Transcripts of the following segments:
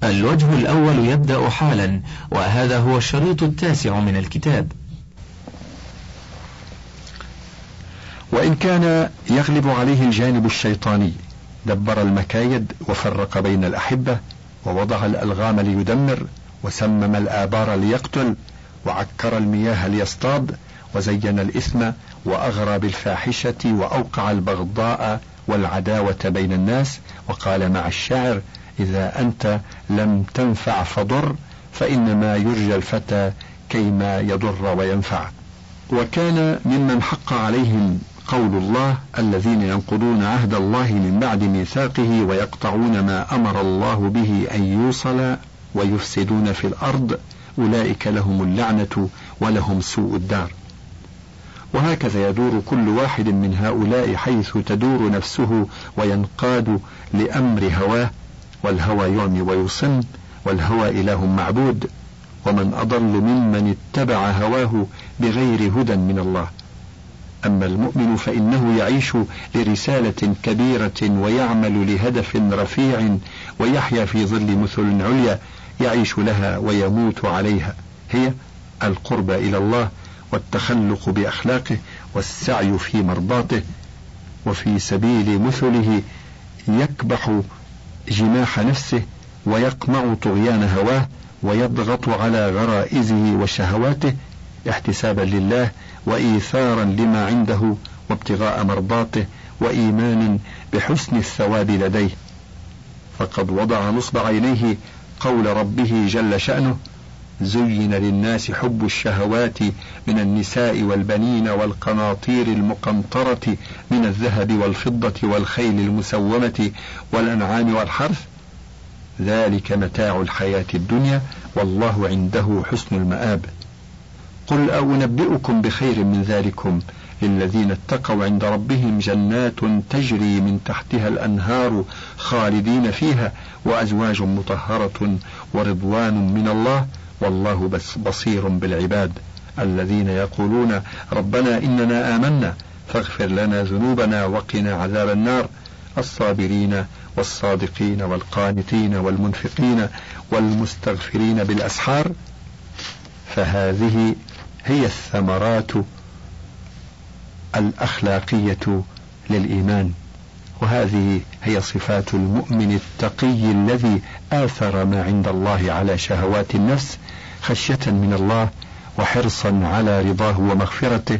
الوجه الأول يبدأ حالا، وهذا هو الشريط 9 من الكتاب. وإن كان يغلب عليه الجانب الشيطاني دبر المكايد وفرق بين الأحبة، ووضع الألغام ليدمر، وسمم الآبار ليقتل، وعكر المياه ليصطاد، وزين الإثم وأغرى بالفاحشة، وأوقع البغضاء والعداوة بين الناس، وقال مع الشاعر: إذا أنت لم تنفع فضر، فإنما يرجى الفتى كيما يضر وينفع. وكان ممن حق عليهم قول الله: الذين ينقضون عهد الله من بعد ميثاقه ويقطعون ما أمر الله به أن يوصل ويفسدون في الأرض، أولئك لهم اللعنة ولهم سوء الدار. وهكذا يدور كل واحد من هؤلاء حيث تدور نفسه وينقاد لأمر هواه، والهوى يعمي ويصم، والهوى إله معبود، ومن أضل ممن اتبع هواه بغير هدى من الله. أما المؤمن فإنه يعيش لرسالة كبيرة ويعمل لهدف رفيع، ويحيا في ظل مثل عليا يعيش لها ويموت عليها، هي القرب إلى الله والتخلق بأخلاقه والسعي في مرضاته. وفي سبيل مثله يكبح جماح نفسه ويقمع طغيان هواه، ويضغط على غرائزه وشهواته احتسابا لله وإيثارا لما عنده وابتغاء مرضاته وإيمانا بحسن الثواب لديه. فقد وضع نصب عينيه قول ربه جل شأنه: زين للناس حب الشهوات من النساء والبنين والقناطير المقنطرة من الذهب والفضة والخيل المسومة والأنعام والحرث، ذلك متاع الحياة الدنيا والله عنده حسن المآب. قل أنبئكم بخير من ذلكم للذين اتقوا عند ربهم جنات تجري من تحتها الأنهار خالدين فيها، وأزواج مطهرة ورضوان من الله، والله بصير بالعباد. الذين يقولون ربنا إننا آمنا فاغفر لنا ذنوبنا وقنا عذاب النار، الصابرين والصادقين والقانتين والمنفقين والمستغفرين بالأسحار. فهذه هي الثمرات الأخلاقية للإيمان، وهذه هي صفات المؤمن التقي الذي آثر ما عند الله على شهوات النفس خشية من الله وحرصا على رضاه ومغفرته،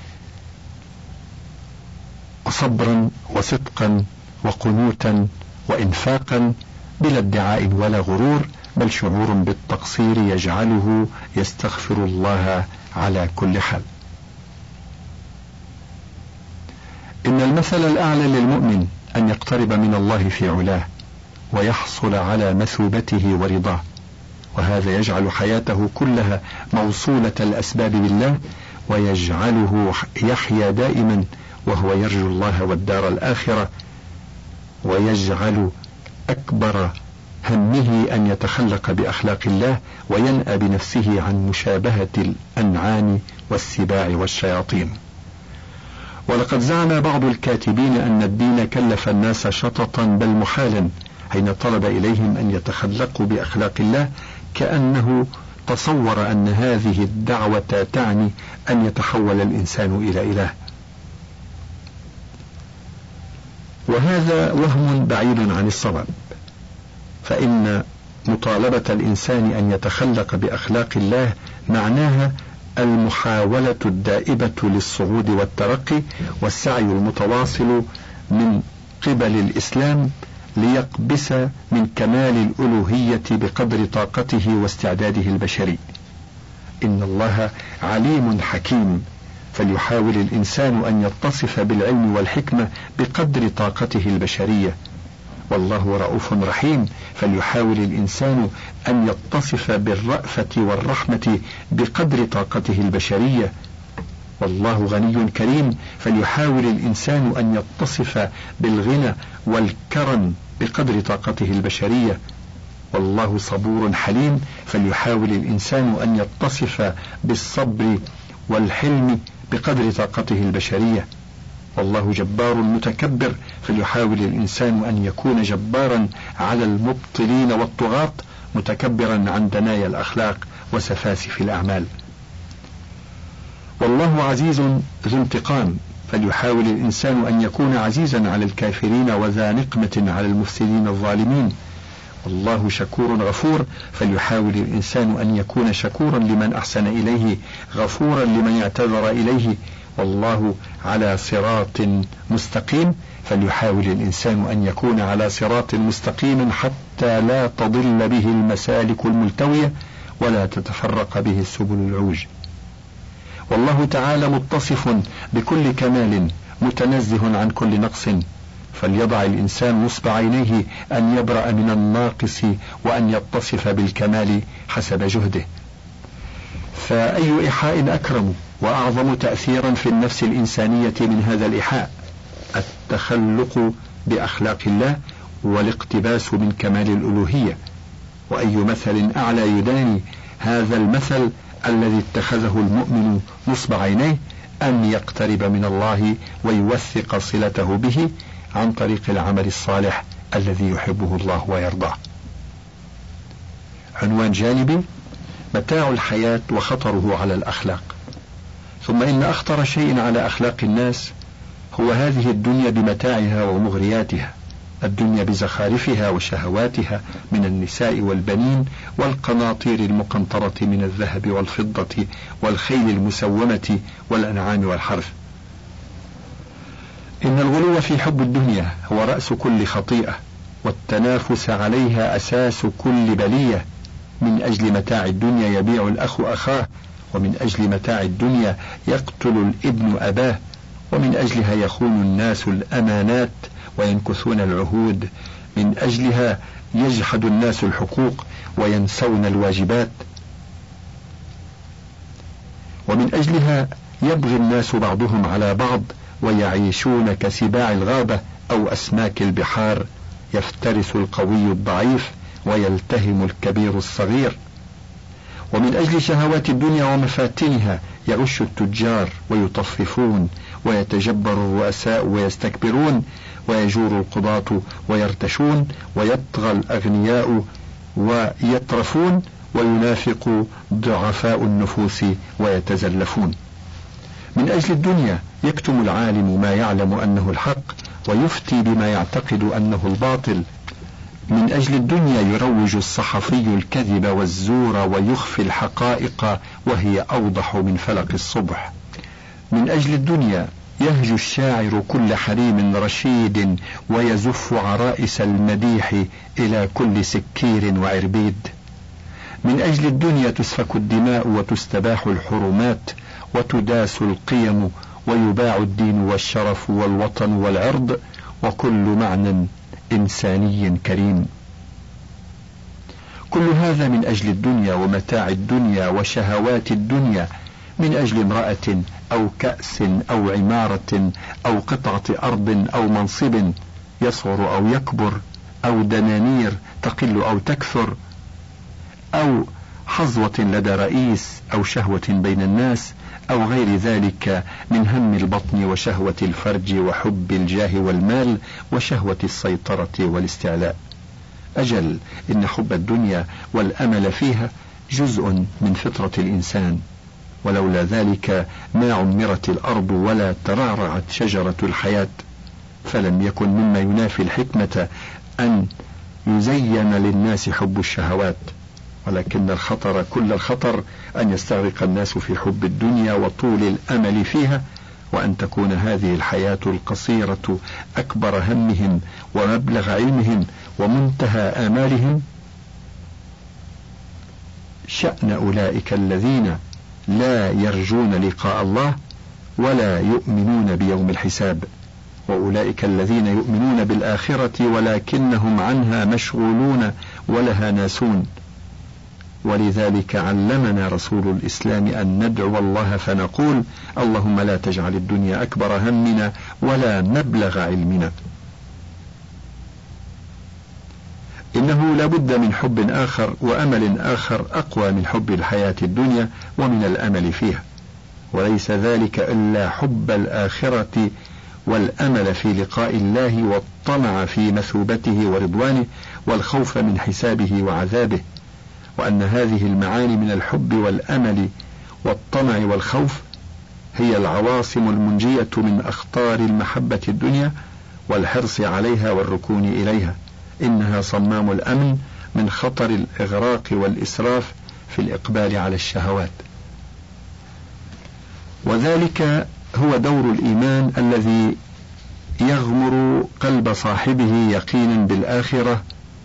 وصبرا وصدقا وقنوتا وإنفاقا بلا ادعاء ولا غرور، بل شعور بالتقصير يجعله يستغفر الله على كل حال. إن المثل الأعلى للمؤمن أن يقترب من الله في علاه ويحصل على مثوبته ورضاه، وهذا يجعل حياته كلها موصولة الأسباب بالله، ويجعله يحيا دائما وهو يرجو الله والدار الآخرة، ويجعل أكبر همه أن يتخلق بأخلاق الله وينأى بنفسه عن مشابهة الأنعام والسباع والشياطين. ولقد زعم بعض الكاتبين أن الدين كلف الناس شططا بل محالا حين طلب إليهم أن يتخلقوا بأخلاق الله، كأنه تصور أن هذه الدعوة تعني أن يتحول الإنسان إلى إله، وهذا وهم بعيد عن الصواب. فإن مطالبة الإنسان أن يتخلق بأخلاق الله معناها المحاولة الدائبة للصعود والترقي، والسعي المتواصل من قبل الإسلام ليقبس من كمال الألوهية بقدر طاقته واستعداده البشري. إن الله عليم حكيم، فليحاول الإنسان أن يتصف بالعلم والحكمة بقدر طاقته البشرية. والله رؤوف رحيم، فليحاول الإنسان أن يتصف بالرأفة والرحمة بقدر طاقته البشرية. والله غني كريم، فليحاول الإنسان أن يتصف بالغنى والكرم بقدر طاقته البشرية. والله صبور حليم، فليحاول الإنسان أن يتصف بالصبر والحلم بقدر طاقته البشرية. والله جبار متكبر، فليحاول الإنسان أن يكون جبارا على المبطلين والطغاة. متكبرا عن دنايا الأخلاق وسفاسف الأعمال. والله عزيز ذو انتقام، فليحاول الإنسان أن يكون عزيزا على الكافرين وذا نقمة على المفسدين الظالمين. والله شكور غفور، فليحاول الإنسان أن يكون شكورا لمن أحسن إليه، غفورا لمن اعتذر إليه. والله على صراط مستقيم، فليحاول الإنسان أن يكون على صراط مستقيم حتى لا تضل به المسالك الملتوية ولا تتفرق به السبل العوج. والله تعالى متصف بكل كمال متنزه عن كل نقص، فليضع الإنسان نصب عينيه أن يبرأ من الناقص وأن يتصف بالكمال حسب جهده. فأي إيحاء أكرم وأعظم تأثيرا في النفس الإنسانية من هذا الإيحاء؟ التخلق بأخلاق الله والاقتباس من كمال الألوهية. وأي مثل أعلى يداني هذا المثل الذي اتخذه المؤمن نصب عينيه، أن يقترب من الله ويوثق صلته به عن طريق العمل الصالح الذي يحبه الله ويرضاه. عنوان جانبي: متاع الحياة وخطره على الأخلاق. ثم إن أخطر شيء على أخلاق الناس هو هذه الدنيا بمتاعها ومغرياتها، الدنيا بزخارفها وشهواتها من النساء والبنين والقناطير المقنطرة من الذهب والفضة والخيل المسومة والأنعام والحرث. إن الغلو في حب الدنيا هو رأس كل خطيئة، والتنافس عليها أساس كل بلية. من أجل متاع الدنيا يبيع الأخ أخاه، ومن أجل متاع الدنيا يقتل الابن أباه، ومن أجلها يخون الناس الأمانات وينكثون العهود، من أجلها يجحد الناس الحقوق وينسون الواجبات، ومن أجلها يبغي الناس بعضهم على بعض ويعيشون كسباع الغابة أو أسماك البحار، يفترس القوي الضعيف ويلتهم الكبير الصغير. ومن أجل شهوات الدنيا ومفاتنها يغش التجار ويطففون، ويتجبر الرؤساء ويستكبرون، ويجور القضاة ويرتشون، ويطغى الأغنياء ويترفون، وينافق ضعفاء النفوس ويتزلفون. من أجل الدنيا يكتم العالم ما يعلم أنه الحق ويفتي بما يعتقد أنه الباطل. من أجل الدنيا يروج الصحفي الكذب والزور ويخفي الحقائق وهي أوضح من فلق الصبح. من أجل الدنيا يهجو الشاعر كل حريم رشيد ويزف عرائس المديح إلى كل سكير وعربيد. من أجل الدنيا تسفك الدماء وتستباح الحرمات وتداس القيم ويباع الدين والشرف والوطن والعرض وكل معنى إنساني كريم. كل هذا من أجل الدنيا ومتاع الدنيا وشهوات الدنيا، من أجل امرأة أو كأس أو عمارة أو قطعة أرض أو منصب يصغر أو يكبر، أو دنانير تقل أو تكثر، أو حظوة لدى رئيس، أو شهوة بين الناس، أو غير ذلك من هم البطن وشهوة الفرج وحب الجاه والمال وشهوة السيطرة والاستعلاء. أجل إن حب الدنيا والأمل فيها جزء من فطرة الإنسان، ولولا ذلك ما عمرت الأرض ولا ترعرعت شجرة الحياة. فلم يكن مما ينافي الحكمة أن يزين للناس حب الشهوات، ولكن الخطر كل الخطر أن يستغرق الناس في حب الدنيا وطول الأمل فيها، وأن تكون هذه الحياة القصيرة أكبر همهم ومبلغ علمهم ومنتهى آمالهم. شأن أولئك الذين لا يرجون لقاء الله ولا يؤمنون بيوم الحساب، وأولئك الذين يؤمنون بالآخرة ولكنهم عنها مشغولون ولها ناسون. ولذلك علمنا رسول الإسلام أن ندعو الله فنقول: اللهم لا تجعل الدنيا أكبر همنا ولا مبلغ علمنا. إنه لابد من حب آخر وأمل آخر أقوى من حب الحياة الدنيا ومن الأمل فيها، وليس ذلك إلا حب الآخرة والأمل في لقاء الله والطمع في مثوبته ورضوانه والخوف من حسابه وعذابه. وأن هذه المعاني من الحب والأمل والطمع والخوف هي العواصم المنجية من أخطار المحبة الدنيا والحرص عليها والركون إليها. إنها صمام الأمن من خطر الإغراق والإسراف في الإقبال على الشهوات. وذلك هو دور الإيمان الذي يغمر قلب صاحبه يقينا بالآخرة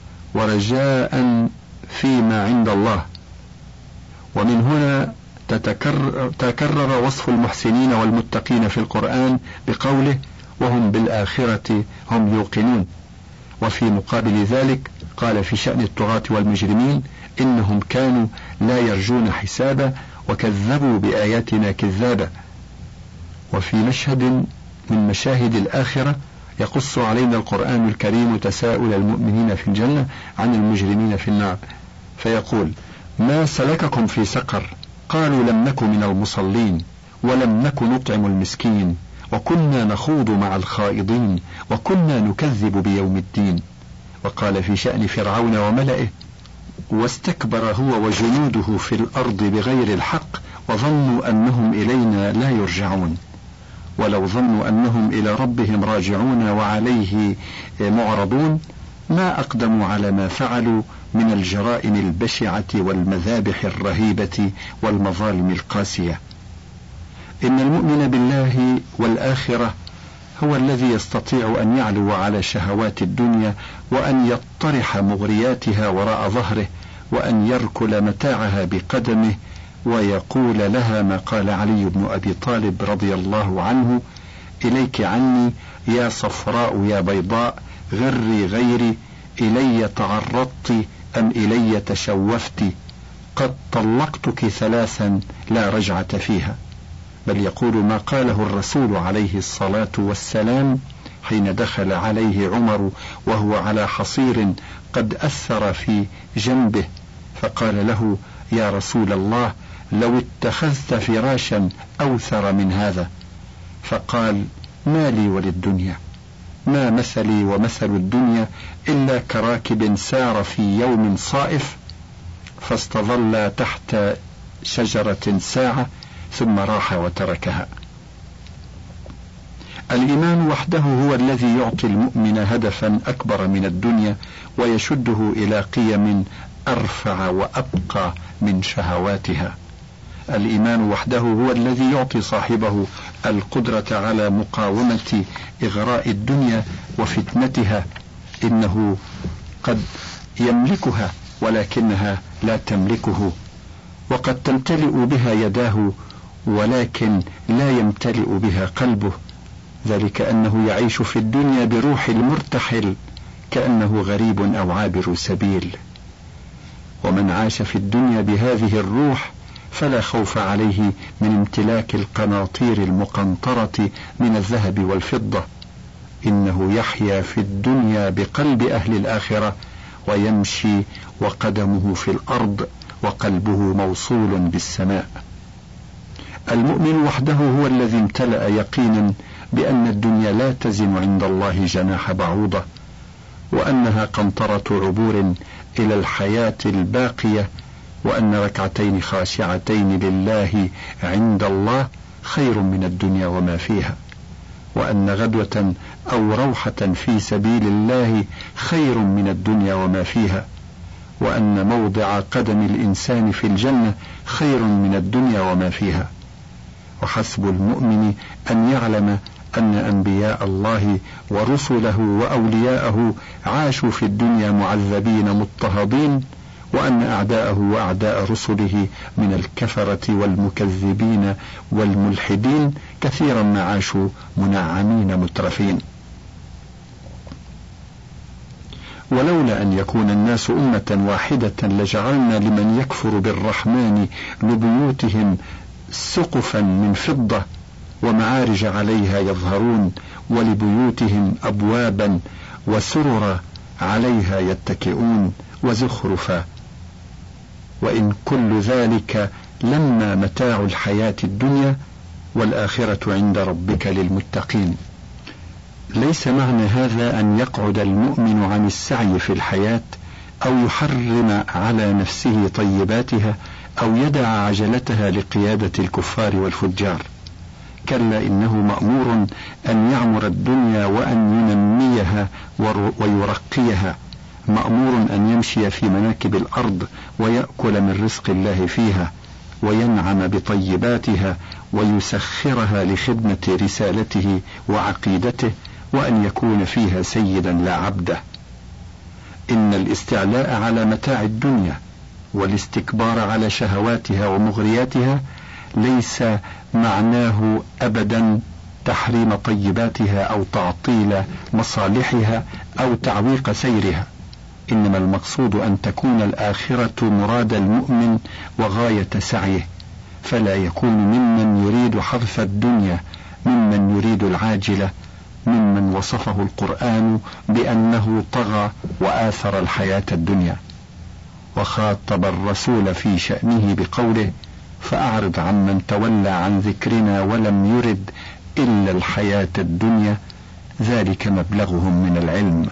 ورجاء فيما عند الله. ومن هنا تكرر وصف المحسنين والمتقين في القرآن بقوله وهم بالآخرة هم يوقنون. وفي مقابل ذلك قال في شأن الطغاة والمجرمين إنهم كانوا لا يرجون حسابا وكذبوا بآياتنا كذابا. وفي مشهد من مشاهد الآخرة يقص علينا القرآن الكريم تساؤل المؤمنين في الجنة عن المجرمين في النار، فيقول ما سلككم في سقر؟ قالوا لم نك من المصلين ولم نك نطعم المسكين وكنا نخوض مع الخائضين وكنا نكذب بيوم الدين. وقال في شأن فرعون وملئه واستكبر هو وجنوده في الأرض بغير الحق وظنوا أنهم إلينا لا يرجعون. ولو ظنوا أنهم إلى ربهم راجعون وعليه معرضون ما أقدموا على ما فعلوا من الجرائم البشعة والمذابح الرهيبة والمظالم القاسية. إن المؤمن بالله والآخرة هو الذي يستطيع أن يعلو على شهوات الدنيا وأن يطرح مغرياتها وراء ظهره وأن يركل متاعها بقدمه ويقول لها ما قال علي بن أبي طالب رضي الله عنه إليك عني يا صفراء يا بيضاء غري غيري إلي تعرضت أم إلي تشوفت قد طلقتك ثلاثا لا رجعة فيها. بل يقول ما قاله الرسول عليه الصلاة والسلام حين دخل عليه عمر وهو على حصير قد أثر في جنبه فقال له يا رسول الله لو اتخذت فراشا أوثر من هذا. فقال ما لي وللدنيا، ما مثلي ومثل الدنيا إلا كراكب سار في يوم صائف فاستظل تحت شجرة ساعة ثم راح وتركها. الإيمان وحده هو الذي يعطي المؤمن هدفا أكبر من الدنيا ويشده إلى قيم أرفع وأبقى من شهواتها. الإيمان وحده هو الذي يعطي صاحبه القدرة على مقاومة إغراء الدنيا وفتنتها. إنه قد يملكها ولكنها لا تملكه، وقد تمتلئ بها يداه ولكن لا يمتلئ بها قلبه، ذلك أنه يعيش في الدنيا بروح المرتحل كأنه غريب أو عابر سبيل. ومن عاش في الدنيا بهذه الروح فلا خوف عليه من امتلاك القناطير المقنطرة من الذهب والفضة. إنه يحيا في الدنيا بقلب أهل الآخرة ويمشي وقدمه في الأرض وقلبه موصول بالسماء. المؤمن وحده هو الذي امتلأ يقينا بأن الدنيا لا تزن عند الله جناح بعوضة، وأنها قنطرة عبور إلى الحياة الباقية، وأن ركعتين خاشعتين لله عند الله خير من الدنيا وما فيها، وأن غدوة أو روحة في سبيل الله خير من الدنيا وما فيها، وأن موضع قدم الإنسان في الجنة خير من الدنيا وما فيها. وحسب المؤمن أن يعلم أن أنبياء الله ورسله وأولياءه عاشوا في الدنيا معذبين مضطهدين، وأن أعداءه وأعداء رسله من الكفرة والمكذبين والملحدين كثيرا ما عاشوا منعمين مترفين. ولولا أن يكون الناس أمة واحدة لجعلنا لمن يكفر بالرحمن لبيوتهم سقفا من فضة ومعارج عليها يظهرون ولبيوتهم أبوابا وسررا عليها يتكئون وزخرفا، وإن كل ذلك لما متاع الحياة الدنيا والآخرة عند ربك للمتقين. ليس معنى هذا أن يقعد المؤمن عن السعي في الحياة، أو يحرم على نفسه طيباتها أو يدع عجلتها لقيادة الكفار والفجار. كلا إنه مأمور أن يعمر الدنيا وأن ينميها ويرقيها، مأمور أن يمشي في مناكب الأرض ويأكل من رزق الله فيها وينعم بطيباتها ويسخرها لخدمة رسالته وعقيدته، وأن يكون فيها سيدا لا عبده. إن الاستعلاء على متاع الدنيا والاستكبار على شهواتها ومغرياتها ليس معناه أبدا تحريم طيباتها أو تعطيل مصالحها أو تعويق سيرها، إنما المقصود أن تكون الآخرة مراد المؤمن وغاية سعيه، فلا يكون ممن يريد حرث الدنيا، ممن يريد العاجلة، ممن وصفه القرآن بأنه طغى وآثر الحياة الدنيا. وخاطب الرسول في شأنه بقوله: فأعرض عمن تولى عن ذكرنا ولم يرد إلا الحياة الدنيا ذلك مبلغهم من العلم.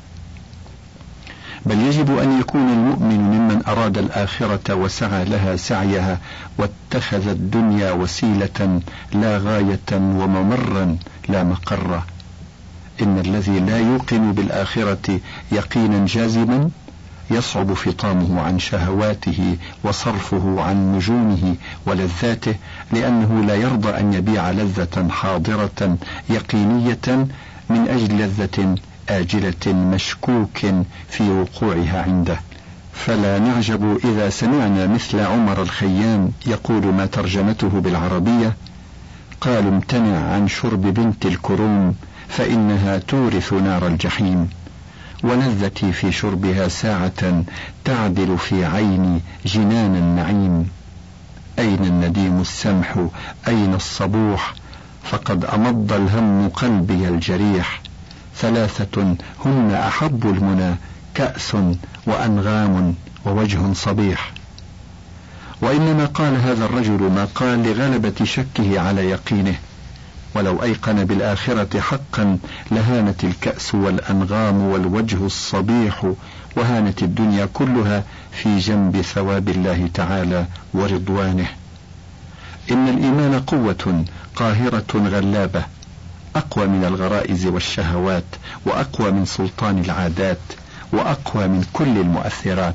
بل يجب أن يكون المؤمن ممن أراد الآخرة وسعى لها سعيها واتخذ الدنيا وسيلة لا غاية وممرا لا مقر. إن الذي لا يوقن بالآخرة يقينا جازما يصعب فطامه عن شهواته وصرفه عن نجومه ولذاته، لأنه لا يرضى أن يبيع لذة حاضرة يقينية من أجل لذة آجلة مشكوك في وقوعها عنده. فلا نعجب إذا سمعنا مثل عمر الخيام يقول ما ترجمته بالعربية: قالوا امتنع عن شرب بنت الكروم فإنها تورث نار الجحيم، ولذتي في شربها ساعة تعدل في عيني جنان النعيم. أين النديم السمح أين الصبوح، فقد أمض الهم قلبي الجريح. ثلاثة هن أحب المنى، كأس وأنغام ووجه صبيح. وإنما قال هذا الرجل ما قال لغلبة شكه على يقينه، ولو أيقن بالآخرة حقا لهانت الكأس والأنغام والوجه الصبيح، وهانت الدنيا كلها في جنب ثواب الله تعالى ورضوانه. إن الإيمان قوة قاهرة غلابة، أقوى من الغرائز والشهوات، وأقوى من سلطان العادات، وأقوى من كل المؤثرات.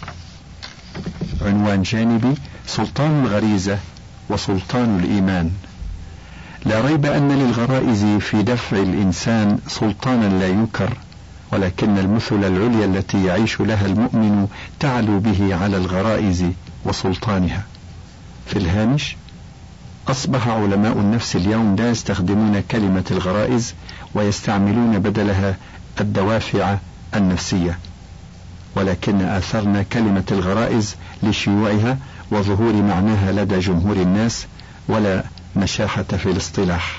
عنوان جانبي: سلطان الغريزة وسلطان الإيمان. لا ريب أن للغرائز في دفع الإنسان سلطانا لا ينكر، ولكن المثل العليا التي يعيش لها المؤمن تعلو به على الغرائز وسلطانها. في الهامش: أصبح علماء النفس اليوم لا يستخدمون كلمة الغرائز ويستعملون بدلها الدوافع النفسية، ولكن آثرنا كلمة الغرائز لشيوعها وظهور معناها لدى جمهور الناس، ولا مشاحة في الاصطلاح.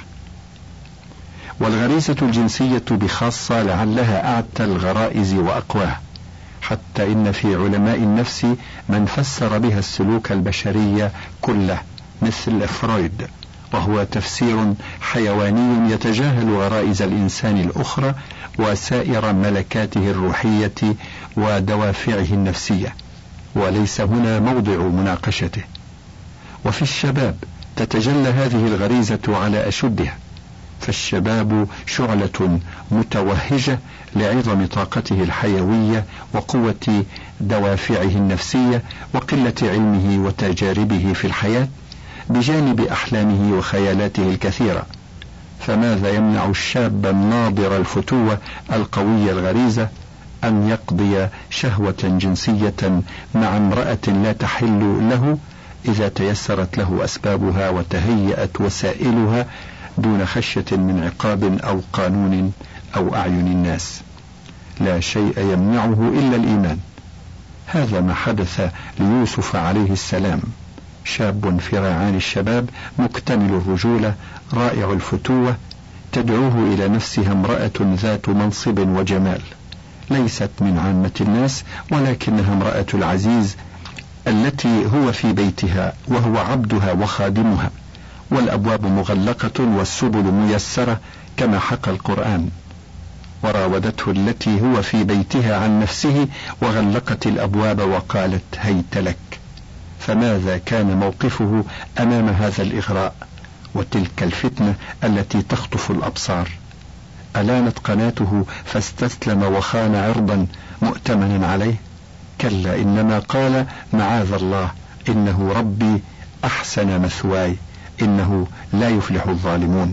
والغريزة الجنسية بخاصة لعلها أعتى الغرائز وأقواها، حتى إن في علماء النفس من فسر بها السلوك البشري كله مثل فرويد، وهو تفسير حيواني يتجاهل غرائز الإنسان الأخرى وسائر ملكاته الروحية ودوافعه النفسية، وليس هنا موضع مناقشته. وفي الشباب تتجلى هذه الغريزة على أشدها، فالشباب شعلة متوهجة لعظم طاقته الحيوية وقوة دوافعه النفسية وقلة علمه وتجاربه في الحياة، بجانب أحلامه وخيالاته الكثيرة. فماذا يمنع الشاب الناضر الفتوة القوي الغريزة أن يقضي شهوة جنسية مع امرأة لا تحل له إذا تيسرت له أسبابها وتهيأت وسائلها دون خشية من عقاب أو قانون أو أعين الناس؟ لا شيء يمنعه إلا الإيمان. هذا ما حدث ليوسف عليه السلام، شاب في ريعان الشباب مكتمل الرجولة رائع الفتوة، تدعوه إلى نفسها امرأة ذات منصب وجمال، ليست من عامة الناس، ولكنها امرأة العزيز التي هو في بيتها وهو عبدها وخادمها، والأبواب مغلقة والسبل ميسرة كما حكى القرآن. وراودته التي هو في بيتها عن نفسه وغلقت الأبواب وقالت هيت لك. فماذا كان موقفه أمام هذا الإغراء وتلك الفتنة التي تخطف الأبصار؟ ألانت قناته فاستسلم وخان عرضا مؤتمنا عليه؟ كلا، إنما قال معاذ الله، إنه ربي أحسن مثواي، إنه لا يفلح الظالمون.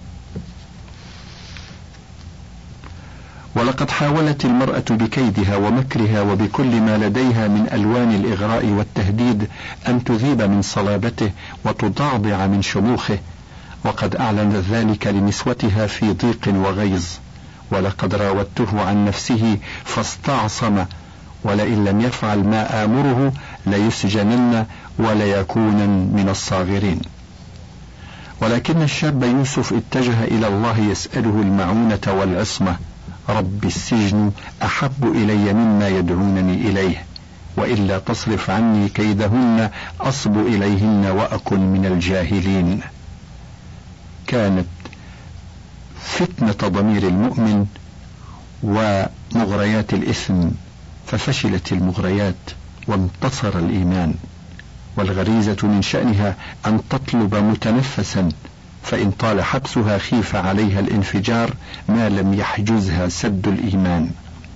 ولقد حاولت المرأة بكيدها ومكرها وبكل ما لديها من ألوان الإغراء والتهديد أن تذيب من صلابته وتضعضع من شموخه، وقد أعلنت ذلك لنسوتها في ضيق وغيظ. ولقد راودته عن نفسه فاستعصم، ولئن لم يفعل ما آمره ليسجنن وليكونن من الصاغرين. ولكن الشاب يوسف اتجه إلى الله يسأله المعونة والعصمة. رب السجن أحب إلي مما يدعونني إليه، وإلا تصرف عني كيدهن أصب إليهن وأكن من الجاهلين. كانت فتنة ضمير المؤمن ومغريات الإثم، ففشلت المغريات وانتصر الإيمان. والغريزة من شأنها أن تطلب متنفسا، فإن طال حبسها خيف عليها الانفجار ما لم يحجزها سد الإيمان.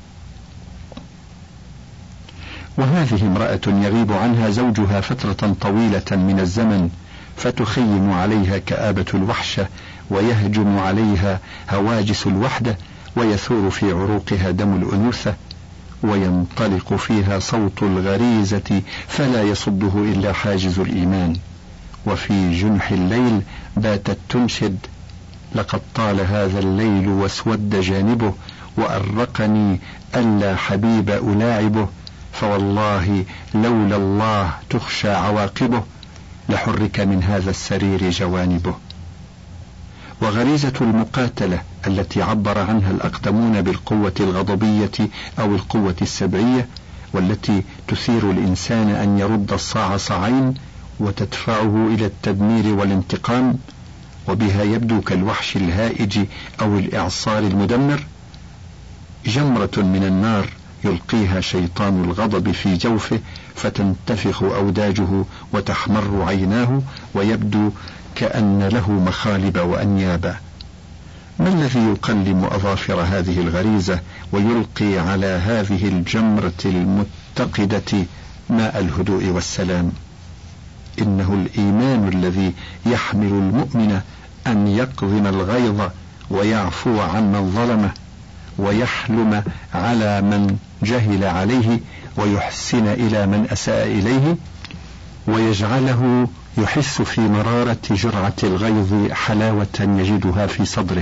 وهذه امرأة يغيب عنها زوجها فترة طويلة من الزمن، فتخيم عليها كآبة الوحشة، ويهجم عليها هواجس الوحدة، ويثور في عروقها دم الأنوثة، وينطلق فيها صوت الغريزة فلا يصده إلا حاجز الإيمان. وفي جنح الليل باتت تنشد: لقد طال هذا الليل واسود جانبه، وأرقني ألا حبيب ألاعبه، فوالله لولا الله تخشى عواقبه، لحرك من هذا السرير جوانبه. وغريزة المقاتلة التي عبر عنها الأقدمون بالقوة الغضبية أو القوة السبعية، والتي تثير الإنسان أن يرد الصاع صاعين وتدفعه إلى التدمير والانتقام، وبها يبدو كالوحش الهائج أو الإعصار المدمر، جمرة من النار يلقيها شيطان الغضب في جوفه فتنتفخ أوداجه وتحمر عيناه ويبدو كأن له مخالب وأنيابا. ما الذي يقلم أظافر هذه الغريزة ويلقي على هذه الجمرة المتقدة ماء الهدوء والسلام؟ إنه الإيمان الذي يحمل المؤمن أن يقضم الغيظ ويعفو عمن ظلمه، ويحلم على من جهل عليه، ويحسن إلى من أساء إليه، ويجعله يحس في مرارة جرعة الغيظ حلاوة يجدها في صدره.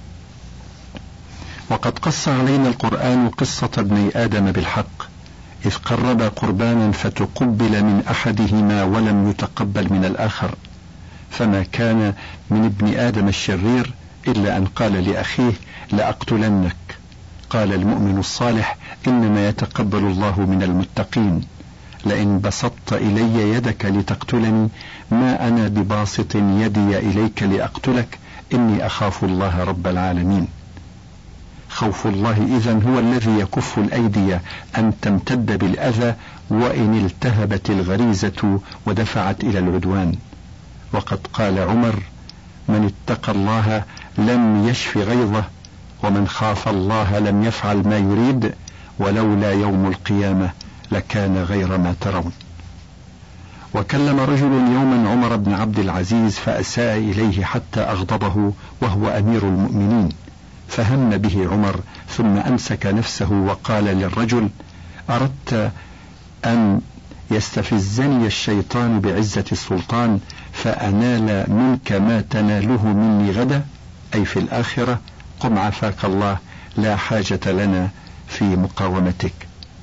وقد قص علينا القرآن قصة ابني آدم بالحق، إذ قرب قربانا فتقبل من أحدهما ولم يتقبل من الآخر، فما كان من ابن آدم الشرير إلا أن قال لأخيه: لأقتلنك. قال المؤمن الصالح: إنما يتقبل الله من المتقين، لئن بسطت إلي يدك لتقتلني ما أنا بباسط يدي إليك لأقتلك، إني أخاف الله رب العالمين. خوف الله إذن هو الذي يكف الأيدي أن تمتد بالأذى وإن التهبت الغريزة ودفعت إلى العدوان. وقد قال عمر: من اتقى الله لم يشف غيظه، ومن خاف الله لم يفعل ما يريد، ولولا يوم القيامة لكان غير ما ترون. وكلم رجل يوما عمر بن عبد العزيز فأساء إليه حتى أغضبه وهو أمير المؤمنين، فهم به عمر ثم أمسك نفسه وقال للرجل: أردت أن يستفزني الشيطان بعزة السلطان فأنال منك ما تناله مني غدا، أي في الآخرة، قم عافاك الله، لا حاجة لنا في مقاومتك.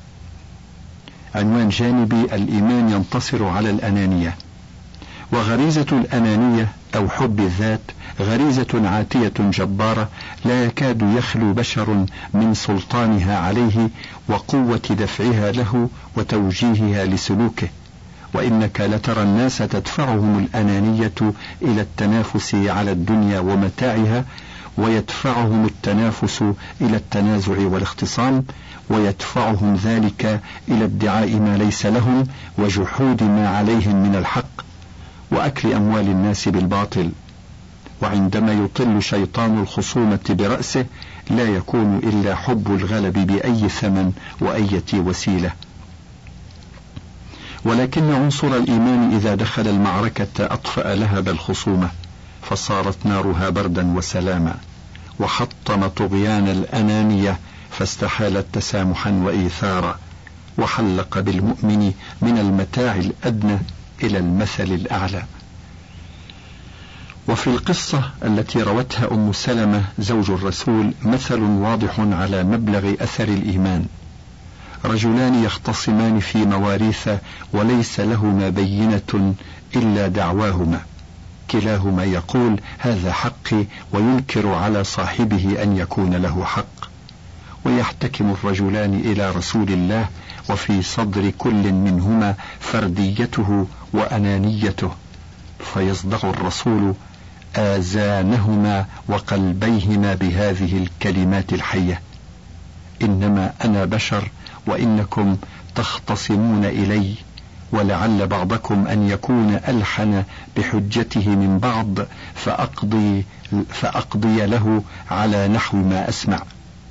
عنوان جانبي: الإيمان ينتصر على الأنانية. وغريزة الأنانية أو حب الذات غريزة عاتية جبارة لا يكاد يخلو بشر من سلطانها عليه وقوة دفعها له وتوجيهها لسلوكه. وإنك لترى الناس تدفعهم الأنانية إلى التنافس على الدنيا ومتاعها، ويدفعهم التنافس إلى التنازع والاختصام، ويدفعهم ذلك إلى ادعاء ما ليس لهم وجحود ما عليهم من الحق وأكل أموال الناس بالباطل. وعندما يطل شيطان الخصومة برأسه لا يكون إلا حب الغلب بأي ثمن وأية وسيلة. ولكن عنصر الإيمان إذا دخل المعركة أطفأ لهب الخصومة، فصارت نارها بردا وسلاما، وحطم طغيان الأنانية، فاستحالت تسامحا وإيثارا، وحلق بالمؤمن من المتاع الأدنى إلى المثل الأعلى. وفي القصة التي روتها أم سلمة زوج الرسول مثل واضح على مبلغ أثر الإيمان. رجلان يختصمان في مواريث وليس لهما بينة إلا دعواهما، كلاهما يقول هذا حقي وينكر على صاحبه أن يكون له حق، ويحتكم الرجلان إلى رسول الله وفي صدر كل منهما فرديته وأنانيته، فيصدع الرسول آذانهما وقلبيهما بهذه الكلمات الحية: إنما أنا بشر وإنكم تختصمون إلي، ولعل بعضكم أن يكون ألحن بحجته من بعض فأقضي له على نحو ما أسمع،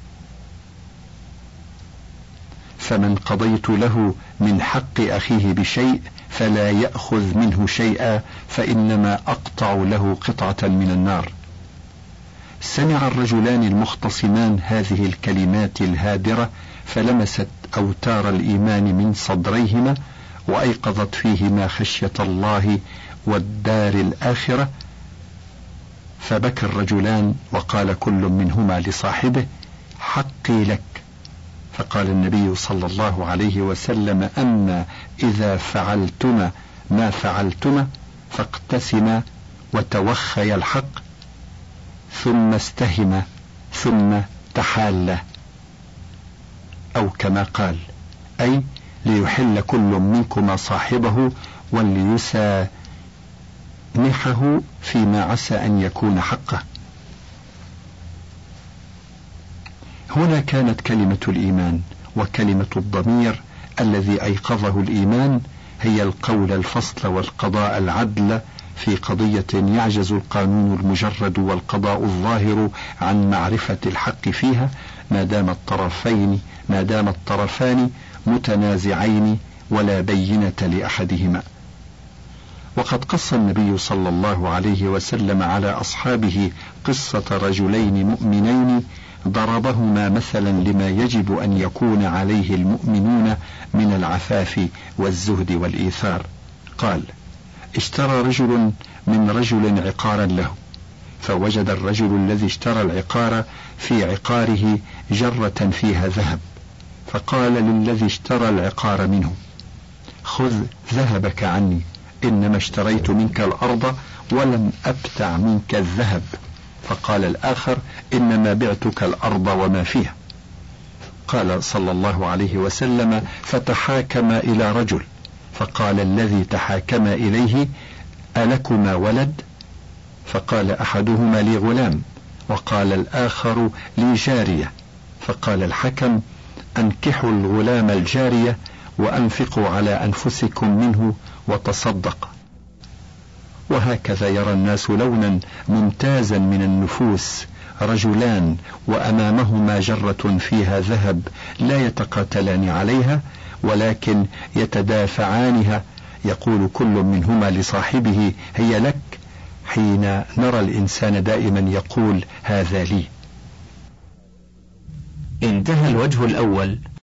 فمن قضيت له من حق أخيه بشيء فلا يأخذ منه شيئا، فإنما أقطع له قطعة من النار. سمع الرجلان المختصمان هذه الكلمات الهادرة، فلمست أوتار الإيمان من صدريهما، وأيقظت فيهما خشية الله والدار الآخرة، فبكى الرجلان، وقال كل منهما لصاحبه: حقي لك. فقال النبي صلى الله عليه وسلم: أما إذا فعلتما ما فعلتما فاقتسما وتوخيا الحق، ثم استهما ثم تحالا، أو كما قال، أي ليحل كل منكما صاحبه وليسامحه فيما عسى أن يكون حقه. هنا كانت كلمة الإيمان وكلمة الضمير الذي أيقظه الإيمان هي القول الفصل والقضاء العدل في قضية يعجز القانون المجرد والقضاء الظاهر عن معرفة الحق فيها ما دام الطرفان متنازعين ولا بينة لأحدهما. وقد قص النبي صلى الله عليه وسلم على أصحابه قصة رجلين مؤمنين ضربهما مثلا لما يجب أن يكون عليه المؤمنون من العفاف والزهد والإيثار. قال: اشترى رجل من رجل عقارا له، فوجد الرجل الذي اشترى العقار في عقاره جرة فيها ذهب، فقال للذي اشترى العقار منه: خذ ذهبك عني، إنما اشتريت منك الأرض ولم أبتع منك الذهب. فقال الآخر: إنما بعتك الأرض وما فيها. قال صلى الله عليه وسلم: فتحاكم إلى رجل، فقال الذي تحاكم إليه: ألكما ولد؟ فقال أحدهما: لي غلام، وقال الآخر: لي جارية. فقال الحكم: أنكحوا الغلام الجارية وأنفقوا على أنفسكم منه وتصدق. وهكذا يرى الناس لونا ممتازا من النفوس رجلان وأمامهما جرة فيها ذهب لا يتقاتلان عليها ولكن يتدافعانها، يقول كل منهما لصاحبه: هي لك، حين نرى الإنسان دائما يقول: هذا لي. انتهى الوجه الأول.